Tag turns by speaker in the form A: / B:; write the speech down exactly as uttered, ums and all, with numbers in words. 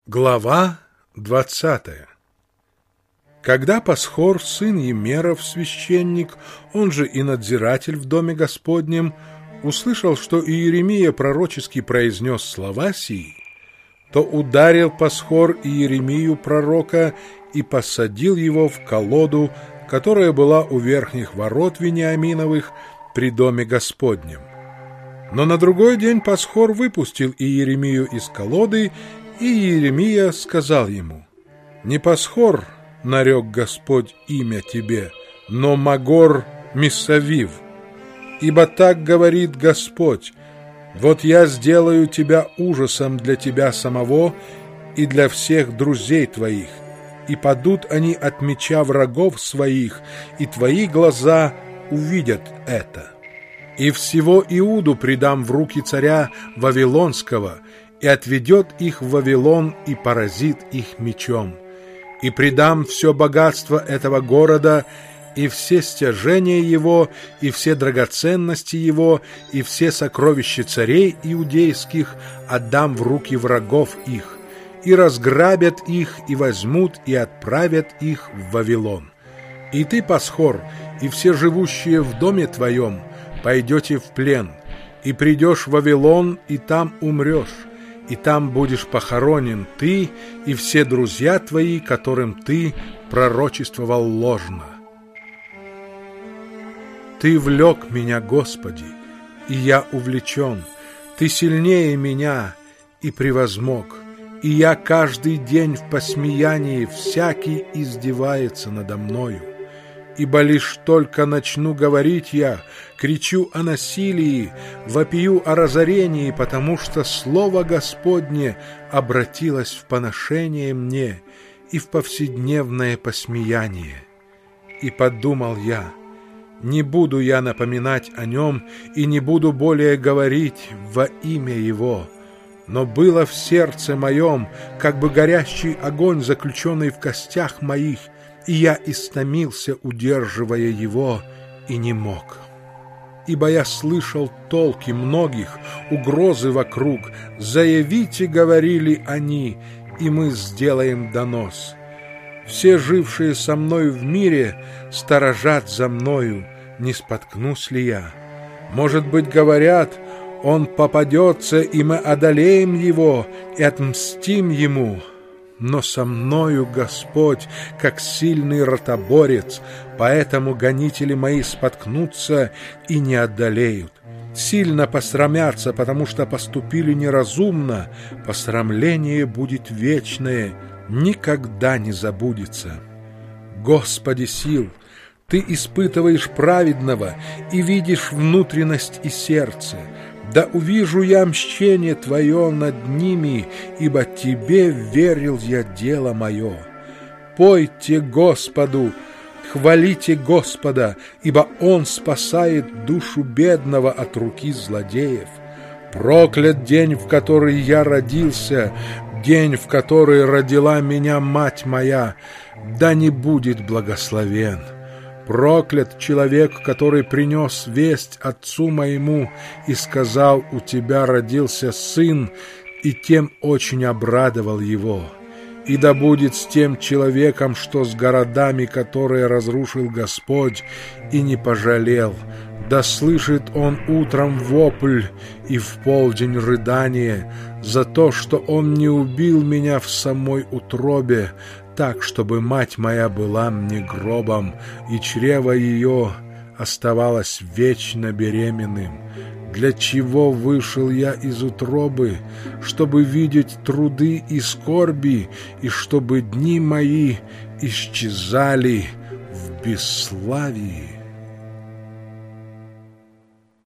A: Глава двадцатая. Когда Пасхор, сын Емеров, священник, он же и надзиратель в доме Господнем, услышал, что Иеремия пророчески произнес слова сии, то ударил Пасхор Иеремию пророка и посадил его в колоду, которая была у верхних ворот Вениаминовых при доме Господнем. Но на другой день Пасхор выпустил Иеремию из колоды, и Иеремия сказал ему: «Не Пасхор нарек Господь имя тебе, но Магор Миссавив. Ибо так говорит Господь: вот я сделаю тебя ужасом для тебя самого и для всех друзей твоих, и падут они от меча врагов своих, и твои глаза увидят это. И всего Иуду предам в руки царя Вавилонского, и отведет их в Вавилон и поразит их мечом. И предам все богатство этого города, и все стяжения его, и все драгоценности его, и все сокровища царей иудейских отдам в руки врагов их, и разграбят их, и возьмут, и отправят их в Вавилон. И ты, Пасхор, и все живущие в доме твоем пойдете в плен, и придешь в Вавилон, и там умрешь, и там будешь похоронен ты и все друзья твои, которым ты пророчествовал ложно. Ты влек меня, Господи, и я увлечен, ты сильнее меня и превозмог, и я каждый день в посмеянии, всякий издевается надо мною. Ибо лишь только начну говорить я, кричу о насилии, вопию о разорении, потому что слово Господне обратилось в поношение мне и в повседневное посмеяние. И подумал я: не буду я напоминать о нем и не буду более говорить во имя его. Но было в сердце моем, как бы горящий огонь, заключенный в костях моих, и я истомился, удерживая его, и не мог. Ибо я слышал толки многих, угрозы вокруг. «Заявите, — говорили они, — и мы сделаем донос. Все жившие со мною в мире сторожат за мною, не споткнусь ли я. Может быть, говорят, он попадется, и мы одолеем его и отмстим ему. Но со мною Господь, как сильный ротоборец, поэтому гонители мои споткнутся и не одолеют. Сильно посрамятся, потому что поступили неразумно, посрамление будет вечное, никогда не забудется. Господи сил, Ты испытываешь праведного и видишь внутренность и сердце. Да увижу я мщение Твое над ними, ибо Тебе верил я дело мое. Пойте Господу, хвалите Господа, ибо Он спасает душу бедного от руки злодеев. Проклят день, в который я родился, день, в который родила меня мать моя, да не будет благословен. Проклят человек, который принес весть отцу моему и сказал: у тебя родился сын, и тем очень обрадовал его. И да будет с тем человеком, что с городами, которые разрушил Господь, и не пожалел. Да слышит он утром вопль и в полдень рыдание за то, что он не убил меня в самой утробе, так, чтобы мать моя была мне гробом, и чрево ее оставалось вечно беременным. Для чего вышел я из утробы? Чтобы видеть труды и скорби, и чтобы дни мои исчезали в бесславии.